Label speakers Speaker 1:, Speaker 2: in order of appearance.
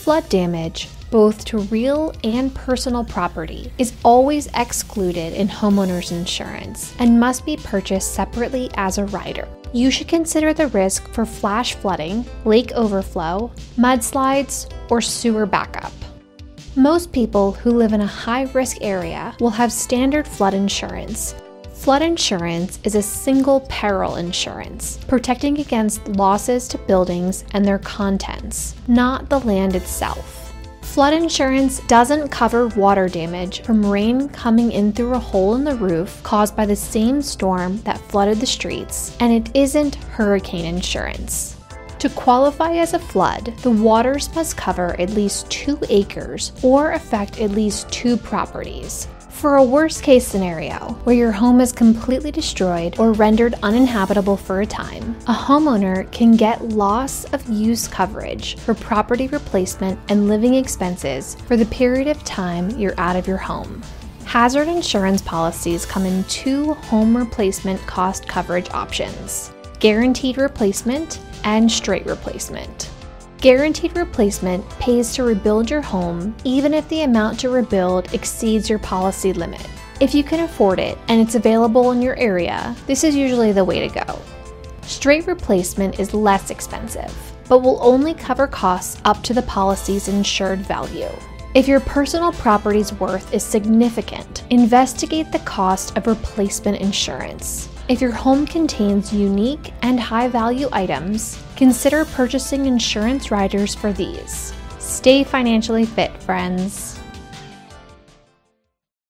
Speaker 1: Flood damage, both to real and personal property, is always excluded in homeowners insurance and must be purchased separately as a rider. You should consider the risk for flash flooding, lake overflow, mudslides, or sewer backup. Most people who live in a high-risk area will have standard flood insurance. Flood insurance is a single peril insurance, protecting against losses to buildings and their contents, not the land itself. Flood insurance doesn't cover water damage from rain coming in through a hole in the roof caused by the same storm that flooded the streets, and it isn't hurricane insurance. To qualify as a flood, the waters must cover at least 2 acres or affect at least 2 properties. For a worst-case scenario, where your home is completely destroyed or rendered uninhabitable for a time, a homeowner can get loss of use coverage for property replacement and living expenses for the period of time you're out of your home. Hazard insurance policies come in 2 home replacement cost coverage options: guaranteed replacement and straight replacement. Guaranteed replacement pays to rebuild your home even if the amount to rebuild exceeds your policy limit. If you can afford it and it's available in your area, this is usually the way to go. Straight replacement is less expensive, but will only cover costs up to the policy's insured value. If your personal property's worth is significant, investigate the cost of replacement insurance. If your home contains unique and high-value items, consider purchasing insurance riders for these. Stay financially fit, friends.